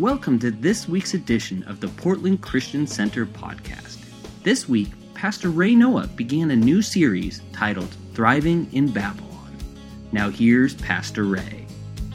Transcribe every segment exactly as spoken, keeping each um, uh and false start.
Welcome to this week's edition of the Portland Christian Center podcast. This week, Pastor Ray Noah began a new series titled Thriving in Babylon. Now here's Pastor Ray.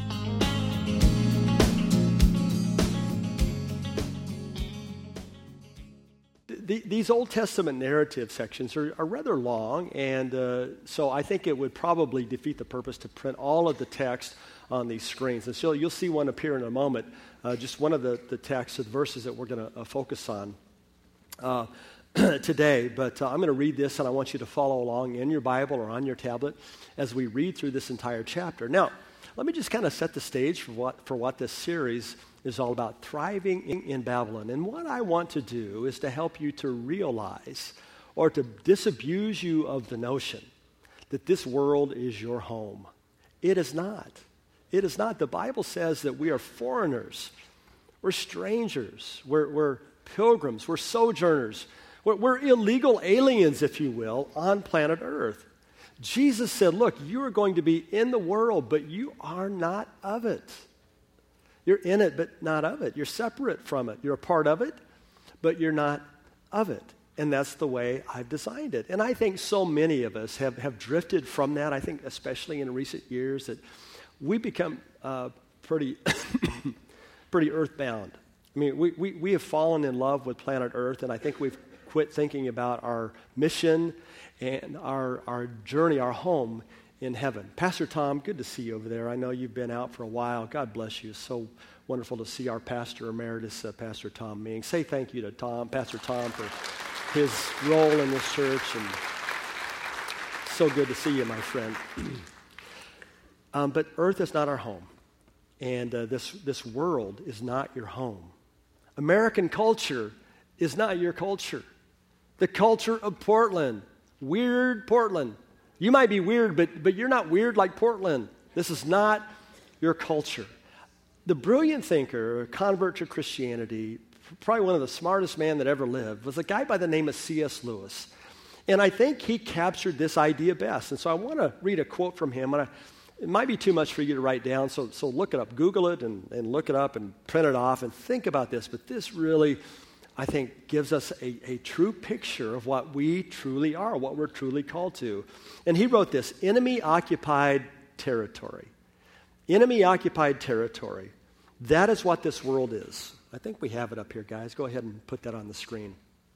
The, these Old Testament narrative sections are, are rather long, and uh, so I think it would probably defeat the purpose to print all of the text on these screens. And so you'll see one appear in a moment, uh, just one of the, the texts, the verses that we're going to uh, focus on uh, today. But uh, I'm going to read this, and I want you to follow along in your Bible or on your tablet as we read through this entire chapter. Now, let me just kind of set the stage for what, for what this series is all about, thriving in, in Babylon. And what I want to do is to help you to realize or to disabuse you of the notion that this world is your home. It is not. It is not. The Bible says that we are foreigners. We're strangers. We're, we're pilgrims. We're sojourners. We're, we're illegal aliens, if you will, on planet Earth. Jesus said, look, you are going to be in the world, but you are not of it. You're in it, but not of it. You're separate from it. You're a part of it, but you're not of it. And that's the way I've designed it. And I think so many of us have, have drifted from that. I think especially in recent years that we become uh, pretty pretty earthbound. I mean, we, we, we have fallen in love with planet Earth, and I think we've quit thinking about our mission and our, our journey, our home in heaven. Pastor Tom, good to see you over there. I know you've been out for a while. God bless you. It's so wonderful to see our pastor emeritus, uh, Pastor Tom Meeing. Say thank you to Tom, Pastor Tom, for his role in this church. And so good to see you, my friend. um, but Earth is not our home. And uh, this, this world is not your home. American culture is not your culture. The culture of Portland, weird Portland. You might be weird, but, but you're not weird like Portland. This is not your culture. The brilliant thinker, convert to Christianity, probably one of the smartest men that ever lived, was a guy by the name of C S Lewis. And I think he captured this idea best. And so I want to read a quote from him. And I, it might be too much for you to write down, so, so look it up. Google it and, and look it up and print it off and think about this. But this really, I think, gives us a, a true picture of what we truly are, what we're truly called to. And he wrote this, enemy-occupied territory. Enemy-occupied territory. That is what this world is. I think we have it up here, guys. Go ahead and put that on the screen.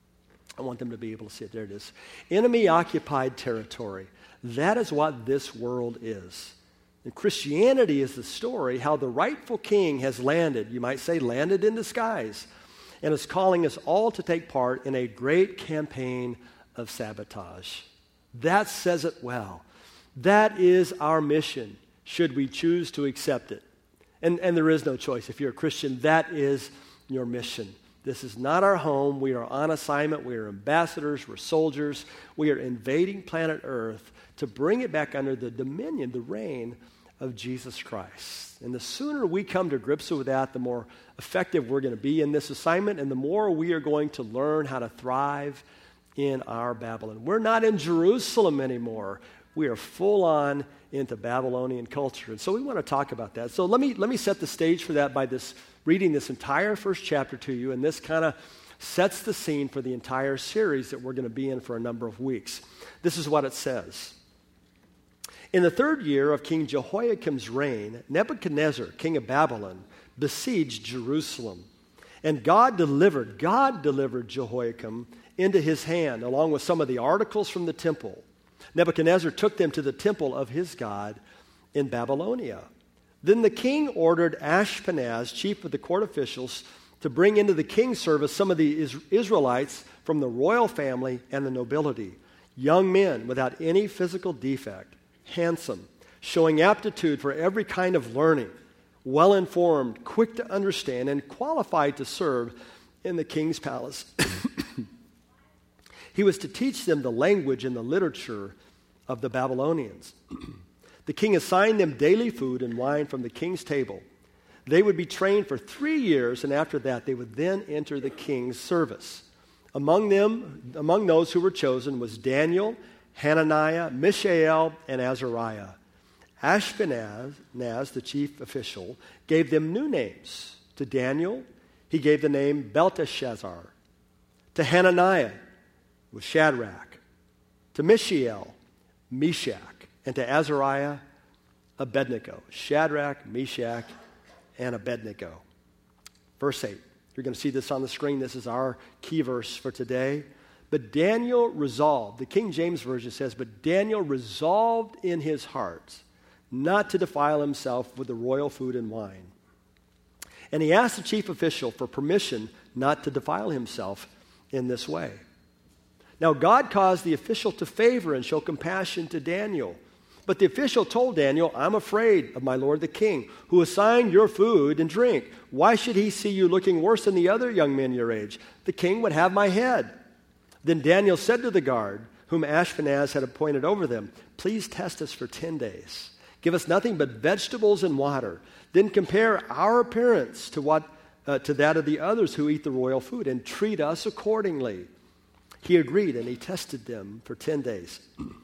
I want them to be able to see it. There it is. Enemy-occupied territory. That is what this world is. And Christianity is the story how the rightful king has landed, you might say landed in disguise, and is calling us all to take part in a great campaign of sabotage. That says it well. That is our mission, should we choose to accept it. And, and there is no choice. If you're a Christian, that is your mission. This is not our home. We are on assignment. We are ambassadors. We're soldiers. We are invading planet Earth to bring it back under the dominion, the reign of Jesus Christ. And the sooner we come to grips with that, the more effective we're going to be in this assignment, and the more we are going to learn how to thrive in our Babylon. We're not in Jerusalem anymore. We are full on into Babylonian culture. And so we want to talk about that. So let me let me set the stage for that by this reading this entire first chapter to you, and this kind of sets the scene for the entire series that we're going to be in for a number of weeks. This is what it says. In the third year of King Jehoiakim's reign, Nebuchadnezzar, king of Babylon, besieged Jerusalem. And God delivered, God delivered Jehoiakim into his hand, along with some of the articles from the temple. Nebuchadnezzar took them to the temple of his God in Babylonia. Then the king ordered Ashpenaz, chief of the court officials, to bring into the king's service some of the Israelites from the royal family and the nobility, young men without any physical defect, handsome, showing aptitude for every kind of learning, well-informed, quick to understand, and qualified to serve in the king's palace. He was to teach them the language and the literature of the Babylonians. The king assigned them daily food and wine from the king's table. They would be trained for three years, and after that they would then enter the king's service. Among them, among those who were chosen was Daniel, Hananiah, Mishael, and Azariah. Ashpenaz, Naz, the chief official, gave them new names to To Daniel, he gave the name Belteshazzar. To Hananiah, was Shadrach. To Mishael, Meshach. And to Azariah, Abednego. Shadrach, Meshach, and Abednego. Verse eight. You're going to see this on the screen. This is our key verse for today. But Daniel resolved, the King James Version says, but Daniel resolved in his heart not to defile himself with the royal food and wine. And he asked the chief official for permission not to defile himself in this way. Now God caused the official to favor and show compassion to Daniel. But the official told Daniel, I'm afraid of my lord the king, who assigned your food and drink. Why should he see you looking worse than the other young men your age? The king would have my head. Then Daniel said to the guard, whom Ashpenaz had appointed over them, please test us for ten days. Give us nothing but vegetables and water. Then compare our appearance to what uh, to that of the others who eat the royal food, and treat us accordingly. He agreed, and he tested them for ten days.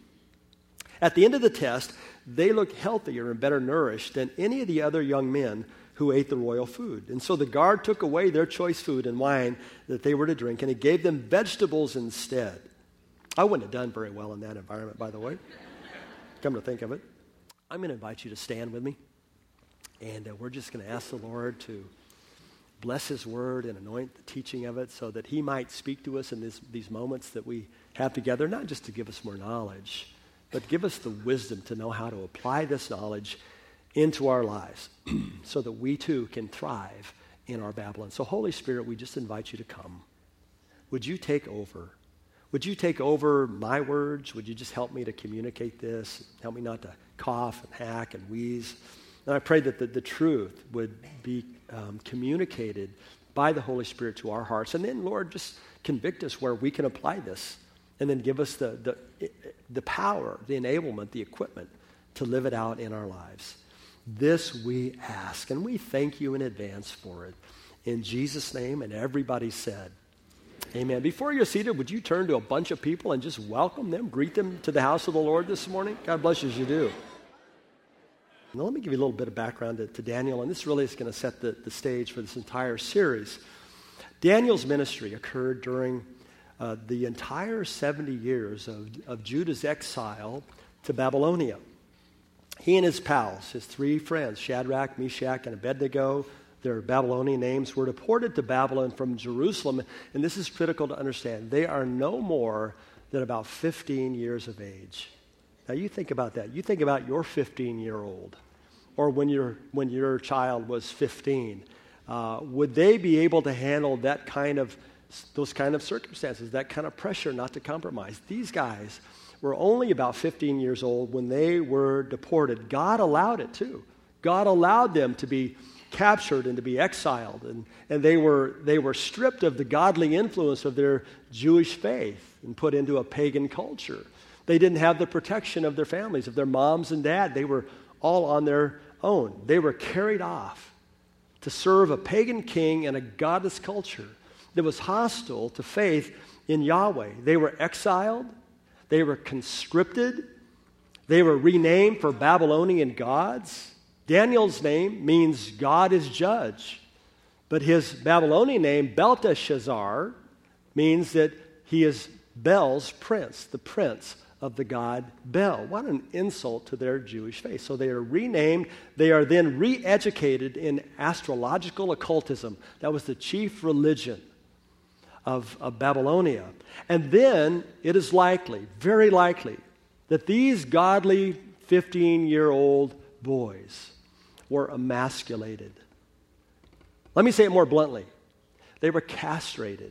At the end of the test, they looked healthier and better nourished than any of the other young men who ate the royal food. And so the guard took away their choice food and wine that they were to drink, and he gave them vegetables instead. I wouldn't have done very well in that environment, by the way. Come to think of it. I'm going to invite you to stand with me, and uh, we're just going to ask the Lord to bless his word and anoint the teaching of it so that he might speak to us in this, these moments that we have together, not just to give us more knowledge, but give us the wisdom to know how to apply this knowledge into our lives so that we too can thrive in our Babylon. So Holy Spirit, we just invite you to come. Would you take over? Would you take over my words? Would you just help me to communicate this? Help me not to cough and hack and wheeze. And I pray that the, the truth would be um, communicated by the Holy Spirit to our hearts. And then, Lord, just convict us where we can apply this. And then give us the, the, the power, the enablement, the equipment to live it out in our lives. This we ask, and we thank you in advance for it. In Jesus' name, and everybody said, amen. Before you're seated, would you turn to a bunch of people and just welcome them, greet them to the house of the Lord this morning? God bless you as you do. Now let me give you a little bit of background to, to Daniel, and this really is going to set the, the stage for this entire series. Daniel's ministry occurred during Uh, the entire seventy years of, of Judah's exile to Babylonia. He and his pals, his three friends, Shadrach, Meshach, and Abednego, their Babylonian names, were deported to Babylon from Jerusalem. And this is critical to understand. They are no more than about fifteen years of age. Now you think about that. You think about your fifteen-year-old, or when your when your child was fifteen. Uh, would they be able to handle that kind of those kind of circumstances, that kind of pressure not to compromise? These guys were only about fifteen years old when they were deported. God allowed it too. God allowed them to be captured and to be exiled, and, and they were they were stripped of the godly influence of their Jewish faith and put into a pagan culture. They didn't have the protection of their families, of their moms and dad. They were all on their own. They were carried off to serve a pagan king in a godless culture that was hostile to faith in Yahweh. They were exiled. They were conscripted. They were renamed for Babylonian gods. Daniel's name means God is judge. But his Babylonian name, Belteshazzar, means that he is Bel's prince, the prince of the god Bel. What an insult to their Jewish faith. So they are renamed. They are then re-educated in astrological occultism. That was the chief religion of, of Babylonia. And then it is likely, very likely, that these godly fifteen-year-old boys were emasculated. Let me say it more bluntly. They were castrated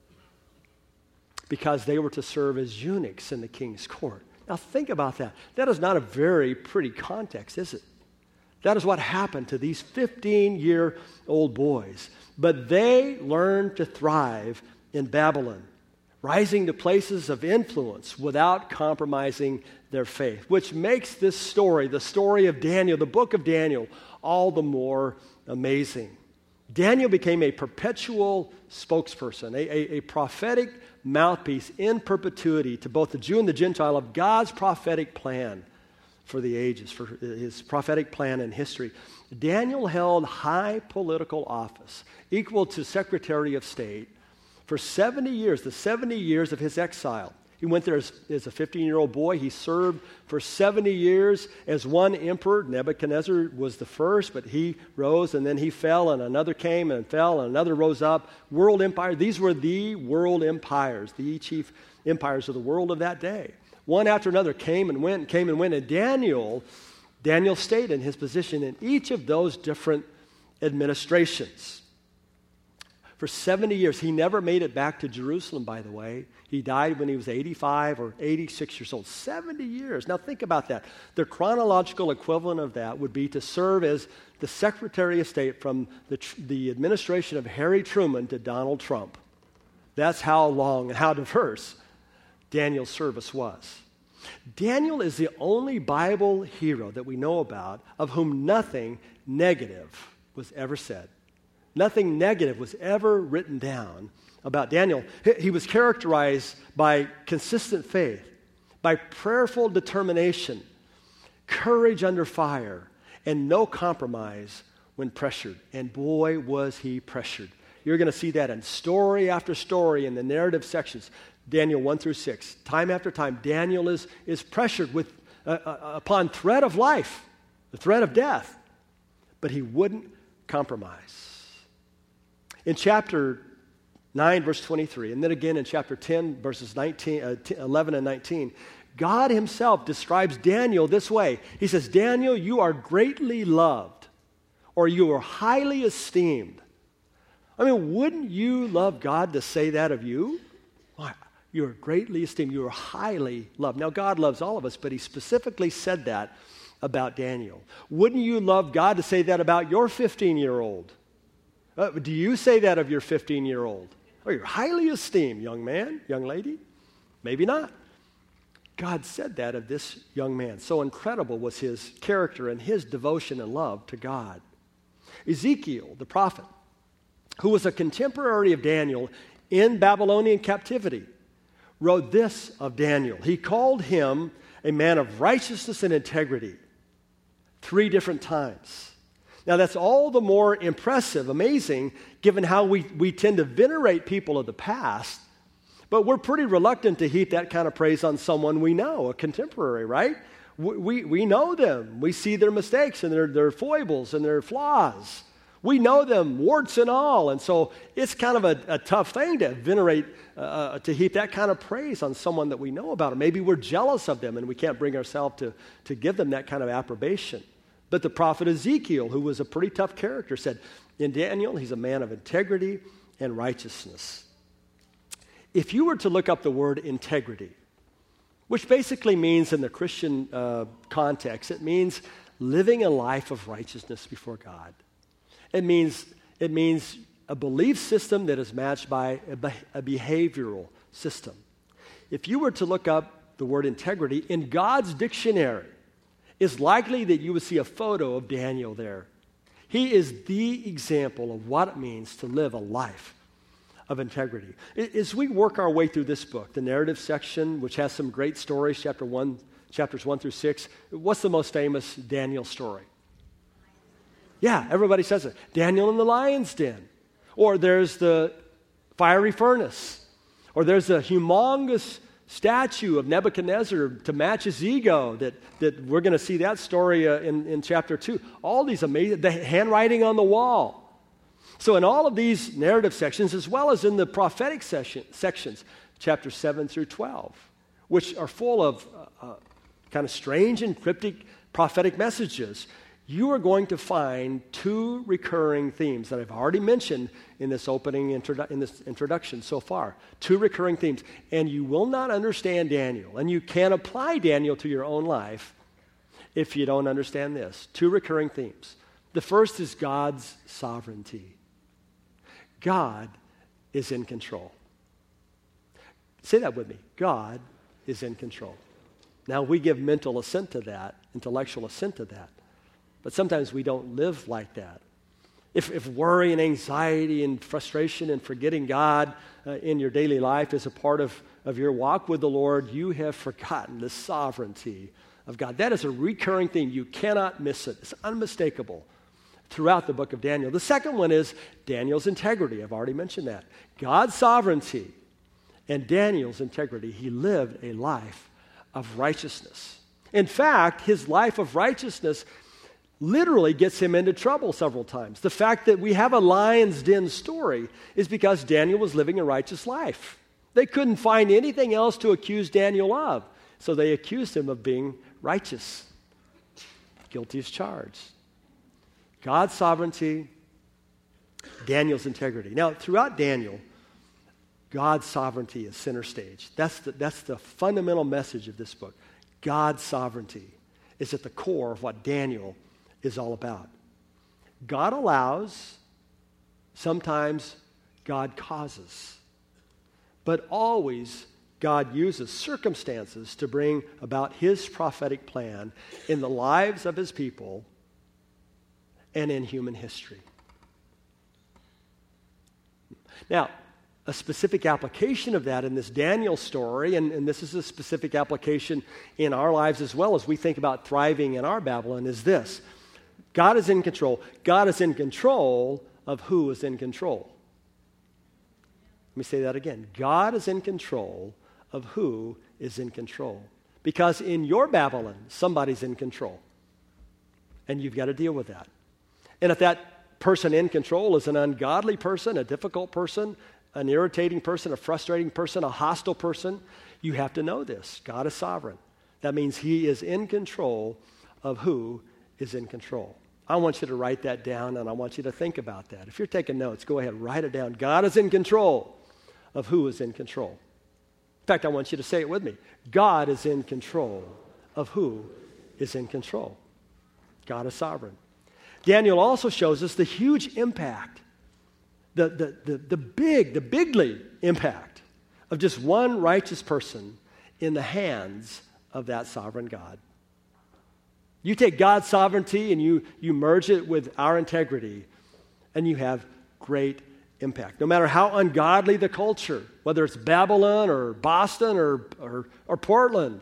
because they were to serve as eunuchs in the king's court. Now think about that. That is not a very pretty context, is it? That is what happened to these fifteen-year-old boys. But they learned to thrive in Babylon, rising to places of influence without compromising their faith, which makes this story, the story of Daniel, the book of Daniel, all the more amazing. Daniel became a perpetual spokesperson, a, a, a prophetic mouthpiece in perpetuity to both the Jew and the Gentile of God's prophetic plan for the ages, for his prophetic plan in history. Daniel held high political office, equal to Secretary of State, for seventy years, the seventy years of his exile. He went there as, as a fifteen-year-old boy. He served for seventy years as one emperor. Nebuchadnezzar was the first, but he rose, and then he fell, and another came and fell, and another rose up. World empire. These were the world empires, the chief empires of the world of that day. One after another came and went, came and went. And Daniel, Daniel stayed in his position in each of those different administrations. For seventy years, he never made it back to Jerusalem, by the way. He died when he was eighty-five or eighty-six years old. seventy years. Now think about that. The chronological equivalent of that would be to serve as the Secretary of State from the, the administration of Harry Truman to Donald Trump. That's how long and how diverse Daniel's service was. Daniel is the only Bible hero that we know about of whom nothing negative was ever said. Nothing negative was ever written down about Daniel. He was characterized by consistent faith, by prayerful determination, courage under fire, and no compromise when pressured. And boy, was he pressured. You're going to see that in story after story in the narrative sections, Daniel one through six. Time after time, Daniel is, is pressured with uh, uh, upon threat of life, the threat of death, but he wouldn't compromise. In chapter nine, verse twenty-three, and then again in chapter ten, verses nineteen, uh, eleven and nineteen, God himself describes Daniel this way. He says, Daniel, you are greatly loved, or you are highly esteemed. I mean, wouldn't you love God to say that of you? Why? You are greatly esteemed. You are highly loved. Now, God loves all of us, but he specifically said that about Daniel. Wouldn't you love God to say that about your fifteen-year-old? Uh, do you say that of your fifteen-year-old? Oh, you're highly esteemed, young man, young lady? Maybe not. God said that of this young man. So incredible was his character and his devotion and love to God. Ezekiel, the prophet, who was a contemporary of Daniel in Babylonian captivity, wrote this of Daniel. He called him a man of righteousness and integrity three different times. Now, that's all the more impressive, amazing, given how we, we tend to venerate people of the past, but we're pretty reluctant to heap that kind of praise on someone we know, a contemporary, right? We, we, we know them. We see their mistakes and their, their foibles and their flaws. We know them, warts and all, and so it's kind of a, a tough thing to venerate, uh, to heap that kind of praise on someone that we know about. Or maybe we're jealous of them and we can't bring ourselves to, to give them that kind of approbation. But the prophet Ezekiel, who was a pretty tough character, said, in Daniel, he's a man of integrity and righteousness. If you were to look up the word integrity, which basically means in the Christian uh, context, it means living a life of righteousness before God. It means, it means a belief system that is matched by a, be- a behavioral system. If you were to look up the word integrity in God's dictionary, it's likely that you would see a photo of Daniel there. He is the example of what it means to live a life of integrity. As we work our way through this book, the narrative section, which has some great stories, chapter one, chapters one through six, what's the most famous Daniel story? Yeah, everybody says it. Daniel in the lion's den. Or there's the fiery furnace. Or there's a humongous statue of Nebuchadnezzar to match his ego, that, that we're going to see that story uh, in, in chapter two. All these amazing, the handwriting on the wall. So in all of these narrative sections, as well as in the prophetic session, sections, chapters seven through twelve, which are full of uh, uh, kind of strange and cryptic prophetic messages, you are going to find two recurring themes that I've already mentioned in this opening introdu- in this introduction so far. Two recurring themes. And you will not understand Daniel, and you can't apply Daniel to your own life if you don't understand this. Two recurring themes. The first is God's sovereignty. God is in control. Say that with me. God is in control. Now, we give mental assent to that, intellectual assent to that. But sometimes we don't live like that. If, if worry and anxiety and frustration and forgetting God uh, in your daily life is a part of, of your walk with the Lord, you have forgotten the sovereignty of God. That is a recurring theme. You cannot miss it. It's unmistakable throughout the book of Daniel. The second one is Daniel's integrity. I've already mentioned that. God's sovereignty and Daniel's integrity. He lived a life of righteousness. In fact, his life of righteousness literally gets him into trouble several times. The fact that we have a lion's den story is because Daniel was living a righteous life. They couldn't find anything else to accuse Daniel of, so they accused him of being righteous. Guilty as charged. God's sovereignty, Daniel's integrity. Now, throughout Daniel, God's sovereignty is center stage. That's the, that's the fundamental message of this book. God's sovereignty is at the core of what Daniel is all about. God allows, sometimes God causes, but always God uses circumstances to bring about his prophetic plan in the lives of his people and in human history. Now, a specific application of that in this Daniel story, and, and this is a specific application in our lives as well as we think about thriving in our Babylon, is this. God is in control. God is in control of who is in control. Let me say that again. God is in control of who is in control. Because in your Babylon, somebody's in control. And you've got to deal with that. And if that person in control is an ungodly person, a difficult person, an irritating person, a frustrating person, a hostile person, you have to know this. God is sovereign. That means he is in control of who is in control. I want you to write that down, and I want you to think about that. If you're taking notes, go ahead, write it down. God is in control of who is in control. In fact, I want you to say it with me. God is in control of who is in control. God is sovereign. Daniel also shows us the huge impact, the, the, the, the big, the bigly impact of just one righteous person in the hands of that sovereign God. You take God's sovereignty and you, you merge it with our integrity, and you have great impact. No matter how ungodly the culture, whether it's Babylon or Boston or, or, or Portland,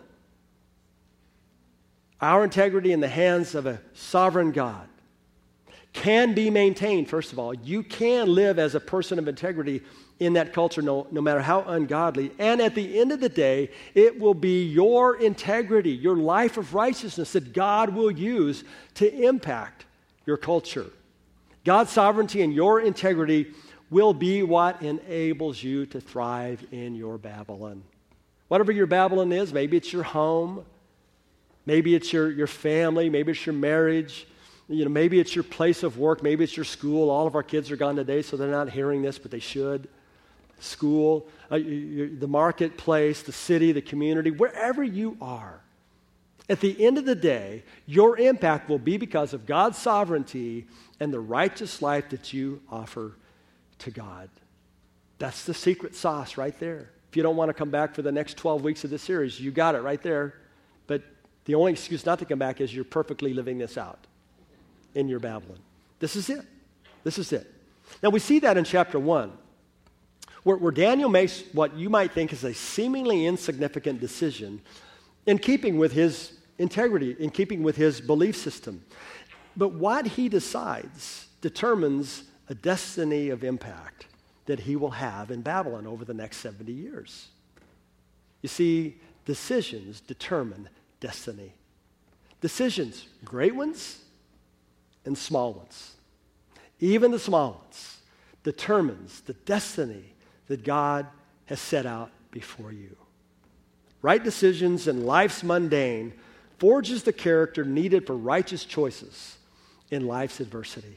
our integrity in the hands of a sovereign God can be maintained, first of all. You can live as a person of integrity in that culture, no, no matter how ungodly. And at the end of the day, it will be your integrity, your life of righteousness that God will use to impact your culture. God's sovereignty and your integrity will be what enables you to thrive in your Babylon. Whatever your Babylon is, maybe it's your home, maybe it's your, your family, maybe it's your marriage, you know, maybe it's your place of work, maybe it's your school. All of our kids are gone today, so they're not hearing this, but they should. School, uh, the marketplace, the city, the community, wherever you are. At the end of the day, your impact will be because of God's sovereignty and the righteous life that you offer to God. That's the secret sauce right there. If you don't want to come back for the next twelve weeks of this series, you got it right there. But the only excuse not to come back is you're perfectly living this out in your Babylon. This is it. This is it. Now we see that in chapter one, where, where Daniel makes what you might think is a seemingly insignificant decision in keeping with his integrity, in keeping with his belief system. But what he decides determines a destiny of impact that he will have in Babylon over the next seventy years. You see, decisions determine destiny. Decisions, great ones and small ones, even the small ones, determines the destiny that God has set out before you. Right decisions in life's mundane forges the character needed for righteous choices in life's adversity.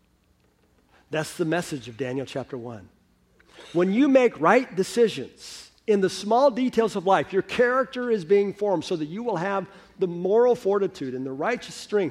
That's the message of Daniel chapter one. When you make right decisions in the small details of life, your character is being formed so that you will have the moral fortitude and the righteous strength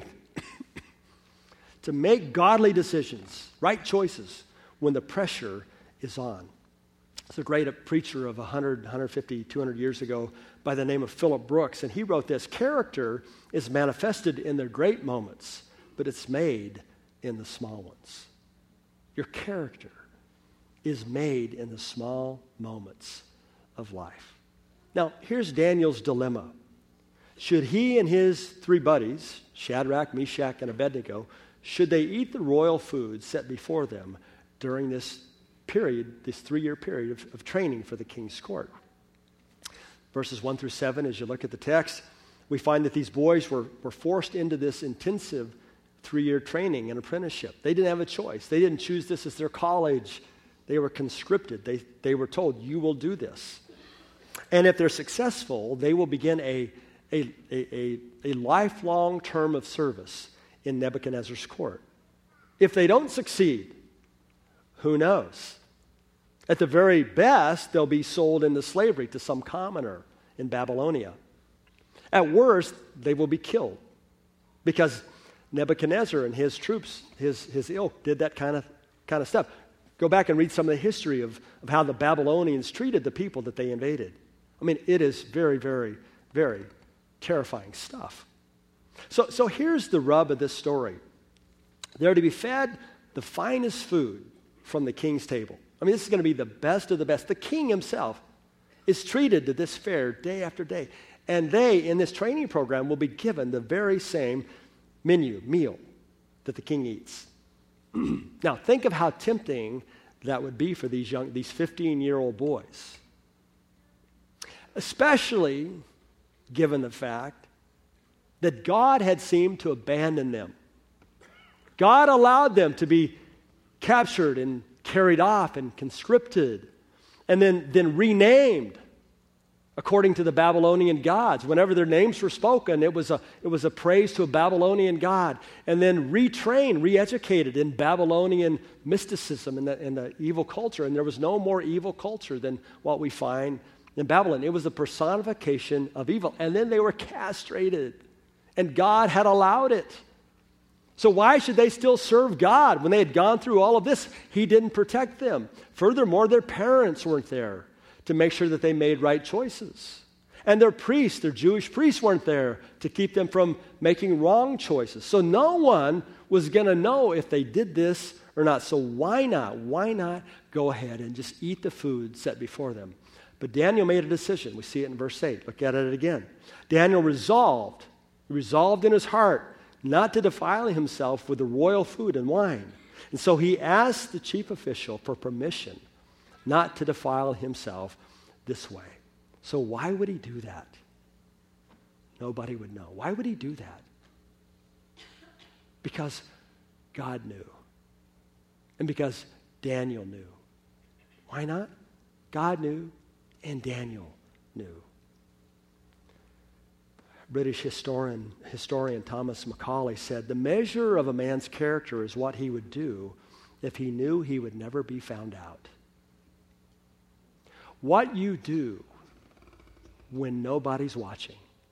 to make godly decisions, right choices, when the pressure is on. There's a great preacher of one hundred, one fifty, two hundred years ago by the name of Philip Brooks, and he wrote this: character is manifested in the great moments, but it's made in the small ones. Your character is made in the small moments of life. Now, here's Daniel's dilemma. should he and his three buddies, Shadrach, Meshach, and Abednego, should they eat the royal food set before them during this period, this three-year period of, of training for the king's court? Verses one through seven, as you look at the text, we find that these boys were, were forced into this intensive three-year training and apprenticeship. They didn't have a choice. They didn't choose this as their college. They were conscripted. They, they were told, you will do this. And if they're successful, they will begin a, a, a, a, a lifelong term of service in Nebuchadnezzar's court. If they don't succeed, who knows? At the very best, they'll be sold into slavery to some commoner in Babylonia. At worst, they will be killed because Nebuchadnezzar and his troops, his, his ilk, did that kind of, kind of stuff. Go back and read some of the history of, of how the Babylonians treated the people that they invaded. I mean, it is very, very, very terrifying stuff. So, so here's the rub of this story. They're to be fed the finest food from the king's table. I mean, this is going to be the best of the best. The king himself is treated to this fare day after day. And they, in this training program, will be given the very same menu, meal, that the king eats. Now, think of how tempting that would be for these young, these fifteen-year-old boys. Especially given the fact that God had seemed to abandon them. God allowed them to be captured and carried off and conscripted and then, then renamed according to the Babylonian gods. Whenever their names were spoken, it was a, it was a praise to a Babylonian god. And then retrained, re-educated in Babylonian mysticism and the, and the evil culture. And there was no more evil culture than what we find in Babylon. It was the personification of evil. And then they were castrated. And God had allowed it. So why should they still serve God when they had gone through all of this? He didn't protect them. Furthermore, their parents weren't there to make sure that they made right choices. And their priests, their Jewish priests, weren't there to keep them from making wrong choices. So no one was going to know if they did this or not. So why not? Why not go ahead and just eat the food set before them? But Daniel made a decision. We see it in verse eight. Look at it again. Daniel resolved, resolved in his heart not to defile himself with the royal food and wine. And so he asked the chief official for permission not to defile himself this way. So why would he do that? Nobody would know. Why would he do that? Because God knew. And because Daniel knew. Why not? God knew and Daniel knew. British historian, historian Thomas Macaulay said, the measure of a man's character is what he would do if he knew he would never be found out. What you do when nobody's watching.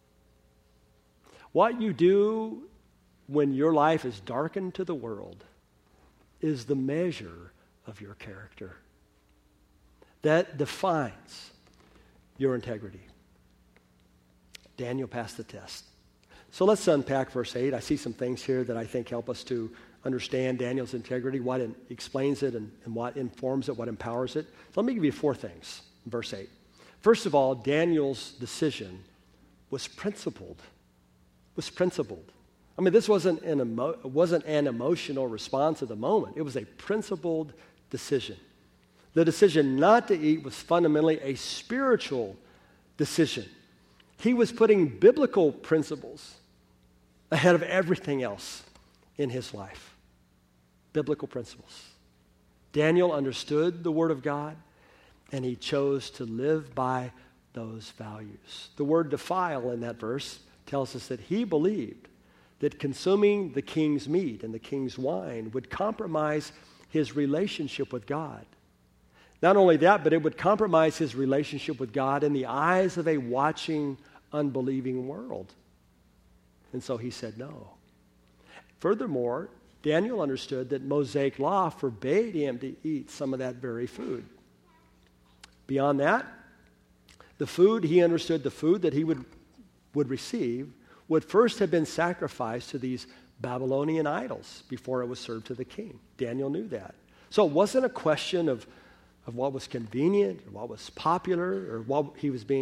What you do when your life is darkened to the world is the measure of your character. That defines your integrity. Daniel passed the test. So let's unpack verse eight. I see some things here that I think help us to understand Daniel's integrity, what it explains it, and, and what informs it, what empowers it. So let me give you four things in verse eight. First of all, Daniel's decision was principled. Was principled. I mean, this wasn't an, emo- wasn't an emotional response at the moment. It was a principled decision. The decision not to eat was fundamentally a spiritual decision. He was putting biblical principles ahead of everything else in his life. Biblical principles. Daniel understood the Word of God, and he chose to live by those values. The word defile in that verse tells us that he believed that consuming the king's meat and the king's wine would compromise his relationship with God. Not only that, but it would compromise his relationship with God in the eyes of a watching, unbelieving world. And so he said no. Furthermore, Daniel understood that Mosaic law forbade him to eat some of that very food. Beyond that, the food, he understood the food that he would, would receive would first have been sacrificed to these Babylonian idols before it was served to the king. Daniel knew that. So it wasn't a question of of what was convenient or what was popular or what he was being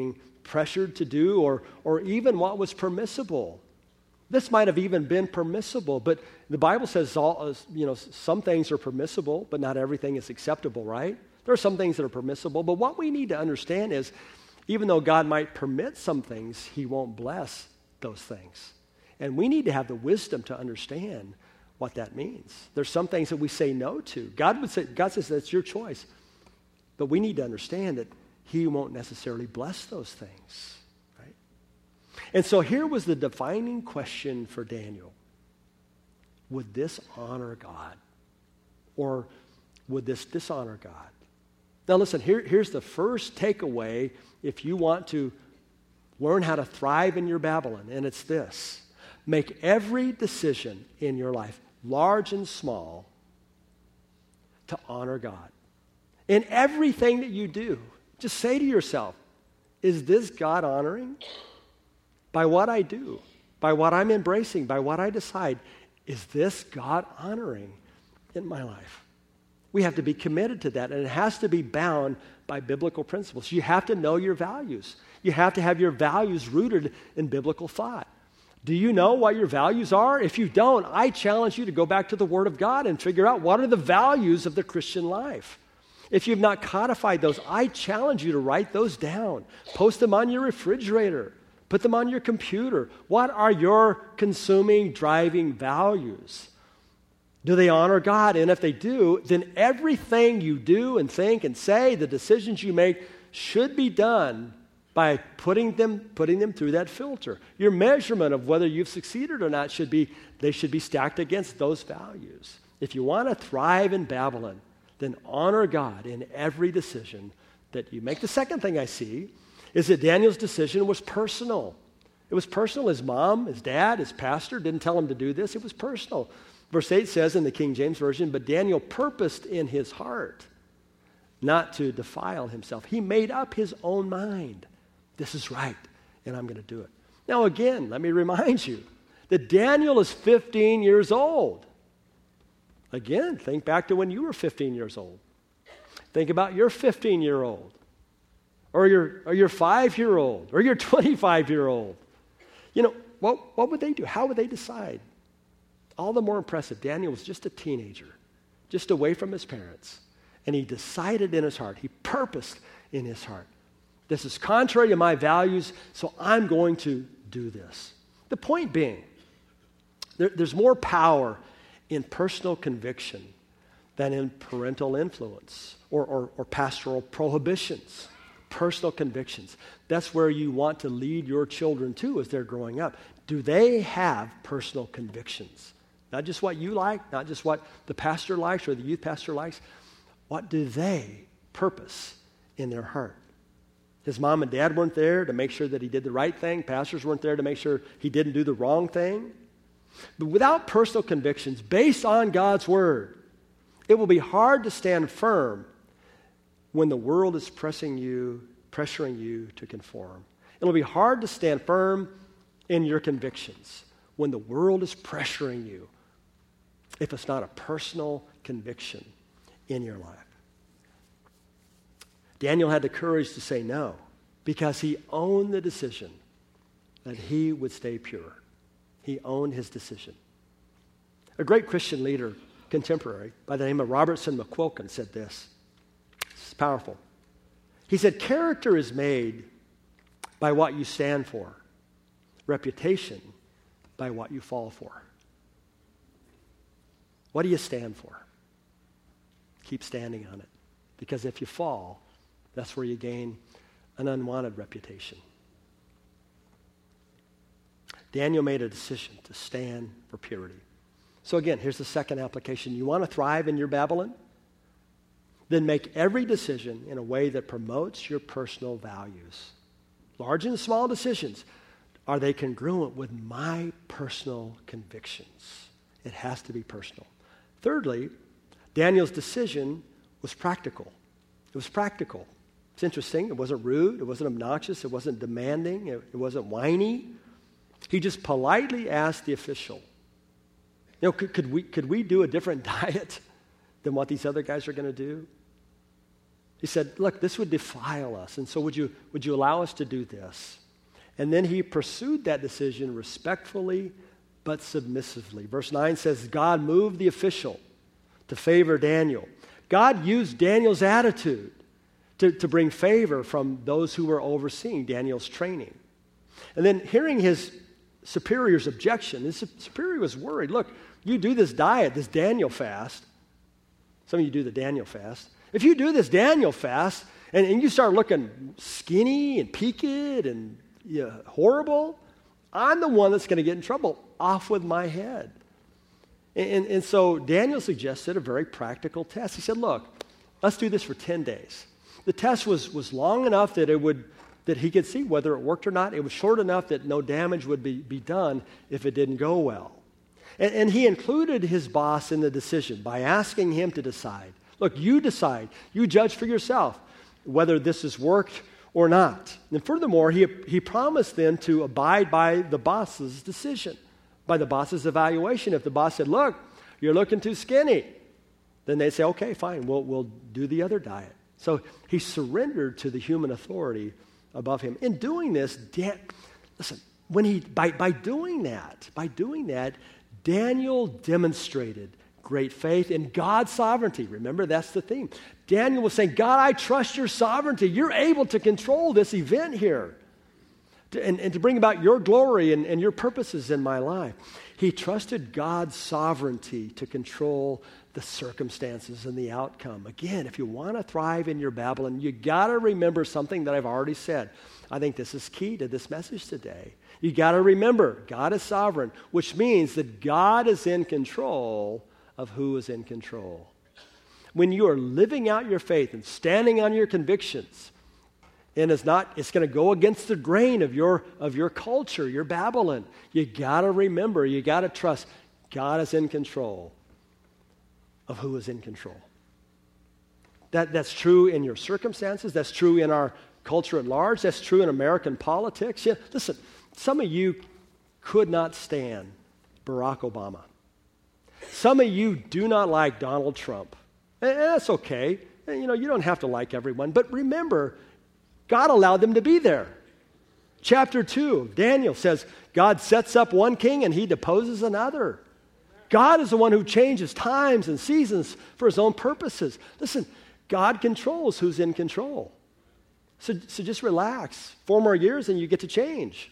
pressured to do, or, or even what was permissible. This might have even been permissible, but the Bible says all, you know, some things are permissible, but not everything is acceptable, right? There are some things that are permissible, but what we need to understand is, even though God might permit some things, he won't bless those things. And we need to have the wisdom to understand what that means. There's some things that we say no to. God would say, God says that's your choice. But we need to understand that he won't necessarily bless those things, right? And so here was the defining question for Daniel. Would this honor God? Or would this dishonor God? Now listen, here, here's the first takeaway if you want to learn how to thrive in your Babylon, and it's this. Make every decision in your life, large and small, to honor God. In everything that you do, just say to yourself, is this God honoring? By what I do, by what I'm embracing, by what I decide, is this God honoring in my life? We have to be committed to that, and it has to be bound by biblical principles. You have to know your values. You have to have your values rooted in biblical thought. Do you know what your values are? If you don't, I challenge you to go back to the Word of God and figure out what are the values of the Christian life. If you've not codified those, I challenge you to write those down. Post them on your refrigerator. Put them on your computer. What are your consuming, driving values? Do they honor God? And if they do, then everything you do and think and say, the decisions you make, should be done by putting them, putting them through that filter. Your measurement of whether you've succeeded or not should be, they should be stacked against those values. If you want to thrive in Babylon, then honor God in every decision that you make. The second thing I see is that Daniel's decision was personal. It was personal. His mom, his dad, his pastor didn't tell him to do this. It was personal. Verse eight says in the King James Version, but Daniel purposed in his heart not to defile himself. He made up his own mind. This is right, and I'm going to do it. Now again, let me remind you that Daniel is fifteen years old. Again, think back to when you were fifteen years old. Think about your fifteen-year-old, or your, or your five-year-old, or your twenty-five-year-old. You know, what, what would they do? How would they decide? All the more impressive, Daniel was just a teenager, just away from his parents, and he decided in his heart, he purposed in his heart, this is contrary to my values, so I'm going to do this. The point being, there, there's more power in personal conviction than in parental influence or, or, or pastoral prohibitions. Personal convictions. That's where you want to lead your children to as they're growing up. Do they have personal convictions? Not just what you like, not just what the pastor likes or the youth pastor likes. What do they purpose in their heart? His mom and dad weren't there to make sure that he did the right thing. Pastors weren't there to make sure he didn't do the wrong thing. But without personal convictions based on God's word, it will be hard to stand firm when the world is pressing you, pressuring you to conform. It'll be hard to stand firm in your convictions when the world is pressuring you if it's not a personal conviction in your life. Daniel had the courage to say no because he owned the decision that he would stay pure. He owned his decision. A great Christian leader, contemporary, by the name of Robertson McQuilkin said this. It's powerful. He said, character is made by what you stand for. Reputation by what you fall for. What do you stand for? Keep standing on it. Because if you fall, that's where you gain an unwanted reputation. Daniel made a decision to stand for purity. So again, here's the second application. You want to thrive in your Babylon? Then make every decision in a way that promotes your personal values. Large and small decisions. Are they congruent with my personal convictions? It has to be personal. Thirdly, Daniel's decision was practical. It was practical. It's interesting. It wasn't rude. It wasn't obnoxious. It wasn't demanding. It, it wasn't whiny. He just politely asked the official, you know, could, could, we, could we do a different diet than what these other guys are going to do? He said, look, this would defile us, and so would you, would you allow us to do this? And then he pursued that decision respectfully but submissively. Verse nine says, God moved the official to favor Daniel. God used Daniel's attitude to, to bring favor from those who were overseeing Daniel's training. And then hearing his superior's objection, his superior was worried. Look, you do this diet, this Daniel fast. Some of you do the Daniel fast. If you do this Daniel fast and, and you start looking skinny and peaked and yeah, horrible, I'm the one that's going to get in trouble. Off with my head. And, and, and so Daniel suggested a very practical test. He said, look, let's do this for ten days. The test was, was long enough that it would that he could see whether it worked or not. It was short enough that no damage would be, be done if it didn't go well. And, and he included his boss in the decision by asking him to decide. Look, you decide. You judge for yourself whether this has worked or not. And furthermore, he, he promised then to abide by the boss's decision, by the boss's evaluation. If the boss said, look, you're looking too skinny, then they'd say, okay, fine, we'll, we'll do the other diet. So he surrendered to the human authority above him. In doing this, Dan, listen, when he by, by doing that, by doing that, Daniel demonstrated great faith in God's sovereignty. Remember, that's the theme. Daniel was saying, God, I trust your sovereignty. You're able to control this event here to, and, and to bring about your glory and, and your purposes in my life. He trusted God's sovereignty to control the circumstances and the outcome. Again, if you want to thrive in your Babylon, you got to remember something that I've already said. I think this is key to this message today. You got to remember, God is sovereign, which means that God is in control of who is in control. When you are living out your faith and standing on your convictions, and it's not, it's going to go against the grain of your of your culture, your Babylon. You got to remember, you got to trust God is in control of who is in control. That, that's true in your circumstances. That's true in our culture at large. That's true in American politics. Yeah, listen, some of you could not stand Barack Obama. Some of you do not like Donald Trump. And that's okay. You know, you don't have to like everyone. But remember, God allowed them to be there. Chapter two of Daniel says, God sets up one king and he deposes another. God is the one who changes times and seasons for his own purposes. Listen, God controls who's in control. So, so just relax. Four more years and you get to change.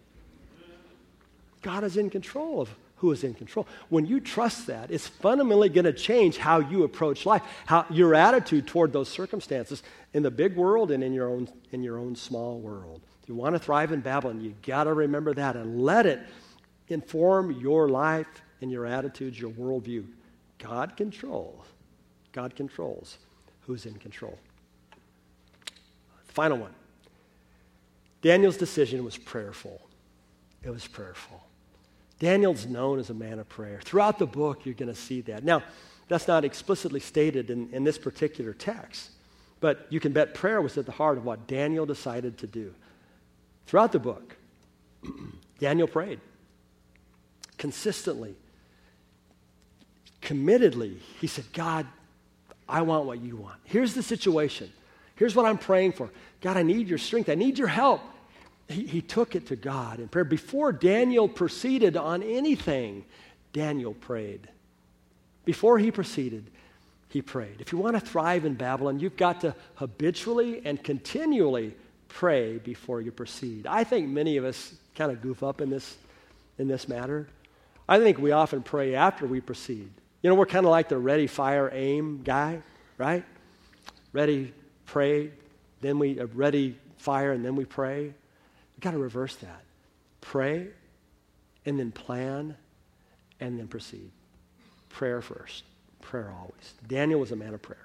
God is in control of who is in control. When you trust that, it's fundamentally going to change how you approach life, how your attitude toward those circumstances in the big world and in your own in your own small world. If you want to thrive in Babylon, you got to remember that and let it inform your life and your attitudes, your worldview. God controls. God controls who's in control. The final one. Daniel's decision was prayerful. It was prayerful. Daniel's known as a man of prayer. Throughout the book, you're going to see that. Now, that's not explicitly stated in, in this particular text, but you can bet prayer was at the heart of what Daniel decided to do. Throughout the book, Daniel prayed consistently, committedly. He said, God, I want what you want. Here's the situation. Here's what I'm praying for. God, I need your strength. I need your help. He, he took it to God in prayer. Before Daniel proceeded on anything, Daniel prayed. Before he proceeded, he prayed. If you want to thrive in Babylon, you've got to habitually and continually pray before you proceed. I think many of us kind of goof up in this, in this matter. I think we often pray after we proceed. You know, we're kind of like the ready, fire, aim guy, right? Ready, pray, then we uh, ready, fire, and then we pray. We've got to reverse that. Pray, and then plan, and then proceed. Prayer first. Prayer always. Daniel was a man of prayer.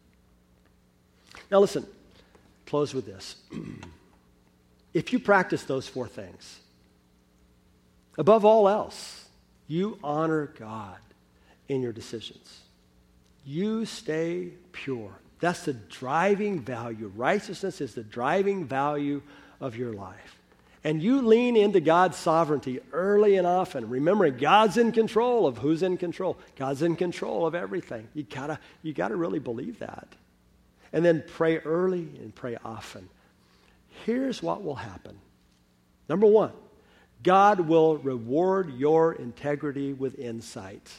Now listen, close with this. If you practice those four things, above all else, you honor God in your decisions. You stay pure. That's the driving value. Righteousness is the driving value of your life. And you lean into God's sovereignty early and often, remembering God's in control of who's in control. God's in control of everything. You gotta, you gotta really believe that. And then pray early and pray often. Here's what will happen. Number one, God will reward your integrity with insight.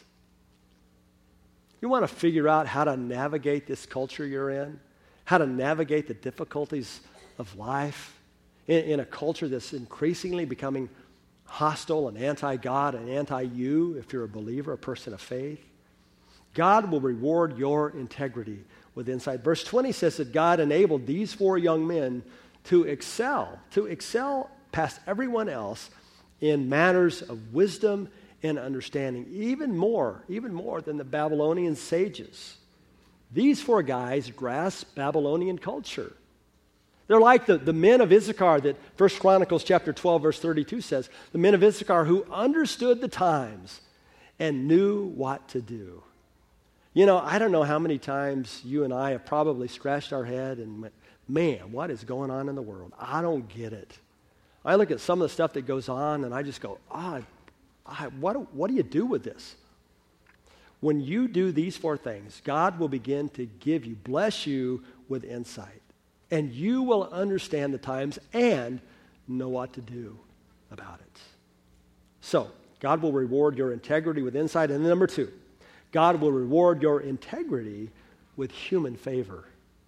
You want to figure out how to navigate this culture you're in, how to navigate the difficulties of life in, in a culture that's increasingly becoming hostile and anti-God and anti-you if you're a believer, a person of faith. God will reward your integrity with insight. Verse twenty says that God enabled these four young men to excel, to excel past everyone else in matters of wisdom and understanding, even more, even more than the Babylonian sages. These four guys grasp Babylonian culture. They're like the, the men of Issachar that First Chronicles chapter twelve, verse thirty-two says, the men of Issachar who understood the times and knew what to do. You know, I don't know how many times you and I have probably scratched our head and went, man, what is going on in the world? I don't get it. I look at some of the stuff that goes on and I just go, ah, I, what, do, what do you do with this? When you do these four things, God will begin to give you, bless you with insight. And you will understand the times and know what to do about it. So, God will reward your integrity with insight. And number two, God will reward your integrity with human favor.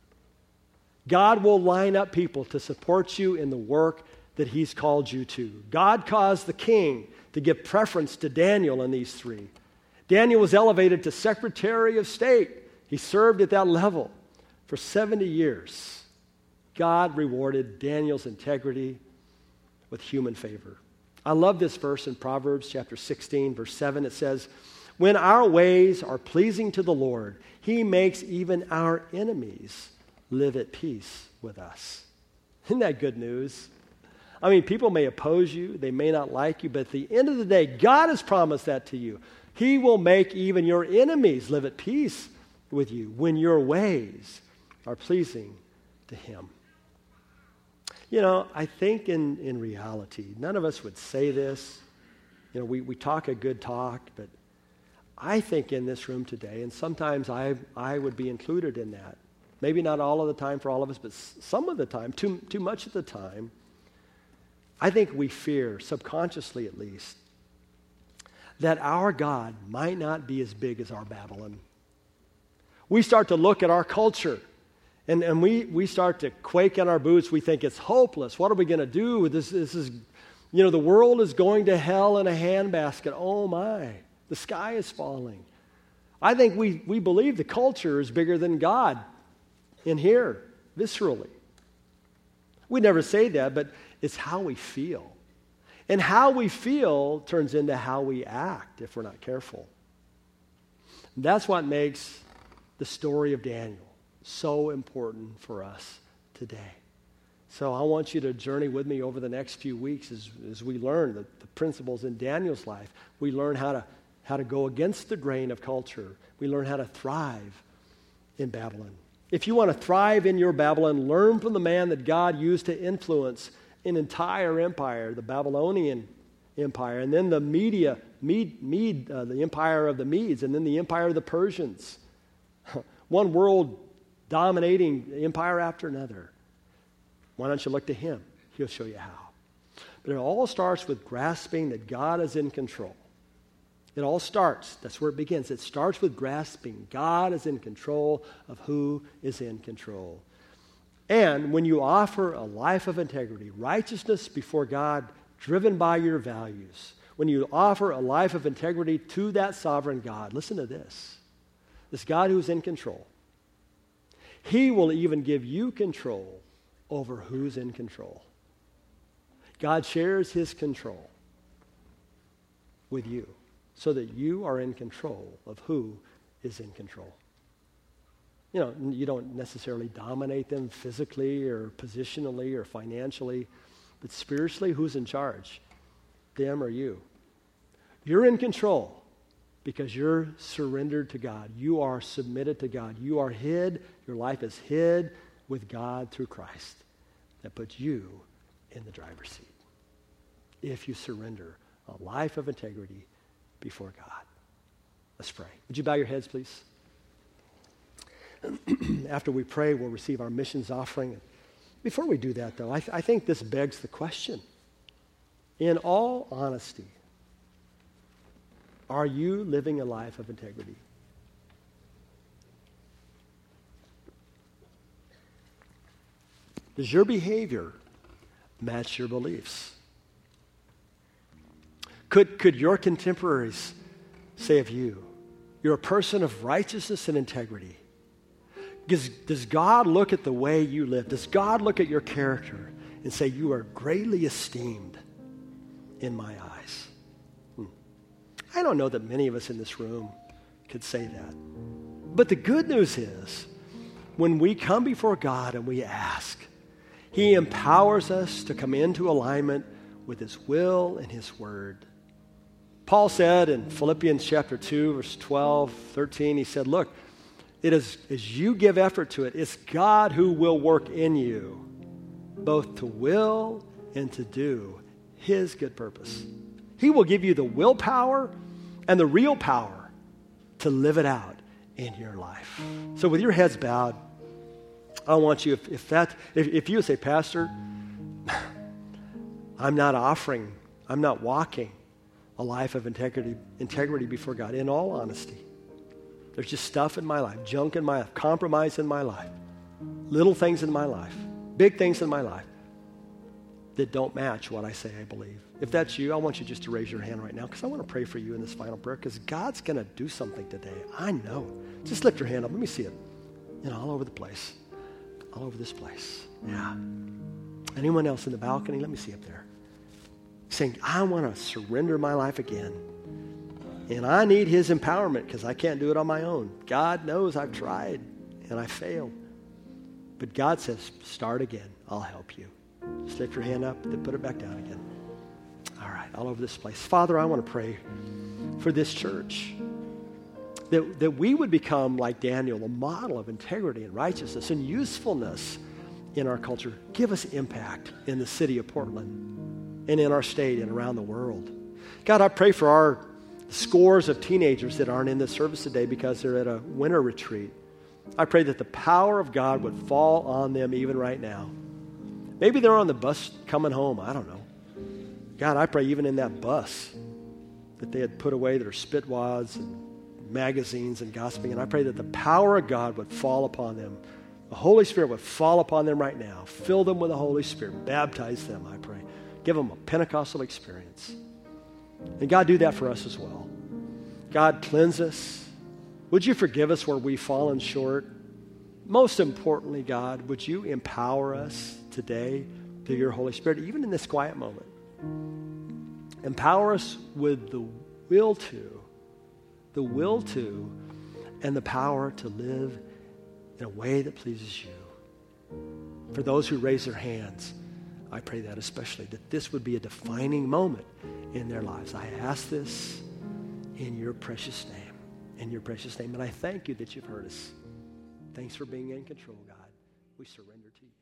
God will line up people to support you in the work that he's called you to. God caused the king to give preference to Daniel in these three. Daniel was elevated to Secretary of State. He served at that level for seventy years. God rewarded Daniel's integrity with human favor. I love this verse in Proverbs chapter sixteen, verse seven. It says, when our ways are pleasing to the Lord, he makes even our enemies live at peace with us. Isn't that good news? I mean, people may oppose you, they may not like you, but at the end of the day, God has promised that to you. He will make even your enemies live at peace with you when your ways are pleasing to him. You know, I think in, in reality, none of us would say this. You know, we, we talk a good talk, but I think in this room today, and sometimes I I would be included in that. Maybe not all of the time for all of us, but some of the time, too, too much of the time, I think we fear, subconsciously at least, that our God might not be as big as our Babylon. We start to look at our culture, and, and we, we start to quake in our boots. We think it's hopeless. What are we going to do? This, this is, you know, the world is going to hell in a handbasket. Oh my, the sky is falling. I think we, we believe the culture is bigger than God in here, viscerally. We never say that, but it's how we feel. And how we feel turns into how we act if we're not careful. And that's what makes the story of Daniel so important for us today. So I want you to journey with me over the next few weeks as, as we learn the, the principles in Daniel's life. We learn how to, how to go against the grain of culture. We learn how to thrive in Babylon. If you want to thrive in your Babylon, learn from the man that God used to influence an entire empire, the Babylonian Empire, and then the Media, Mede, Mede uh, the empire of the Medes, and then the empire of the Persians. One world dominating empire after another. Why don't you look to him? He'll show you how. But it all starts with grasping that God is in control. It all starts, that's where it begins. It starts with grasping God is in control of who is in control. And when you offer a life of integrity, righteousness before God, driven by your values, when you offer a life of integrity to that sovereign God, listen to this, this God who's in control, he will even give you control over who's in control. God shares his control with you so that you are in control of who is in control. You know, you don't necessarily dominate them physically or positionally or financially, but spiritually, who's in charge? Them or you? You're in control because you're surrendered to God. You are submitted to God. You are hid. Your life is hid with God through Christ. That puts you in the driver's seat if you surrender a life of integrity before God. Let's pray. Would you bow your heads, please? After we pray, we'll receive our missions offering. Before we do that, though, I, th- I think this begs the question. In all honesty, are you living a life of integrity? Does your behavior match your beliefs? Could, could your contemporaries say of you, you're a person of righteousness and integrity? Does, does God look at the way you live? Does God look at your character and say, you are greatly esteemed in my eyes? Hmm. I don't know that many of us in this room could say that. But the good news is, when we come before God and we ask, He empowers us to come into alignment with His will and His word. Paul said in Philippians chapter two, verse twelve, thirteen, he said, look, it is as you give effort to it, it's God who will work in you, both to will and to do His good purpose. He will give you the willpower and the real power to live it out in your life. So with your heads bowed, I want you, if, if that, if, if you say, Pastor, I'm not offering, I'm not walking a life of integrity, integrity before God, in all honesty. There's just stuff in my life, junk in my life, compromise in my life, little things in my life, big things in my life that don't match what I say I believe. If that's you, I want you just to raise your hand right now, because I want to pray for you in this final prayer, because God's going to do something today. I know. Just lift your hand up. Let me see it. You know, all over the place. All over this place. Yeah. Anyone else in the balcony? Let me see up there. Saying, I want to surrender my life again. And I need His empowerment because I can't do it on my own. God knows I've tried and I failed. But God says, start again. I'll help you. Just lift your hand up, then put it back down again. All right, all over this place. Father, I want to pray for this church. That, that we would become, like Daniel, a model of integrity and righteousness and usefulness in our culture. Give us impact in the city of Portland and in our state and around the world. God, I pray for our scores of teenagers that aren't in this service today because they're at a winter retreat. I pray that the power of God would fall on them even right now. Maybe they're on the bus coming home. I don't know. God, I pray even in that bus that they had put away their spitwads and magazines and gossiping, and I pray that the power of God would fall upon them. The Holy Spirit would fall upon them right now. Fill them with the Holy Spirit. Baptize them, I pray. Give them a Pentecostal experience. And God, do that for us as well. God, cleanse us. Would you forgive us where we've fallen short? Most importantly, God, would you empower us today through your Holy Spirit, even in this quiet moment? Empower us with the will to, the will to, and the power to live in a way that pleases you. For those who raise their hands, I pray that especially, that this would be a defining moment in their lives. I ask this in your precious name, in your precious name. And I thank you that you've heard us. Thanks for being in control, God. We surrender to you.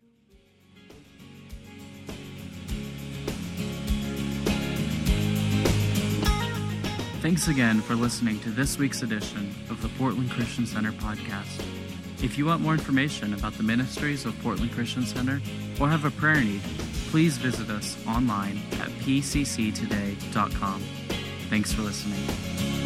Thanks again for listening to this week's edition of the Portland Christian Center podcast. If you want more information about the ministries of Portland Christian Center or have a prayer need, please visit us online at p c c today dot com. Thanks for listening.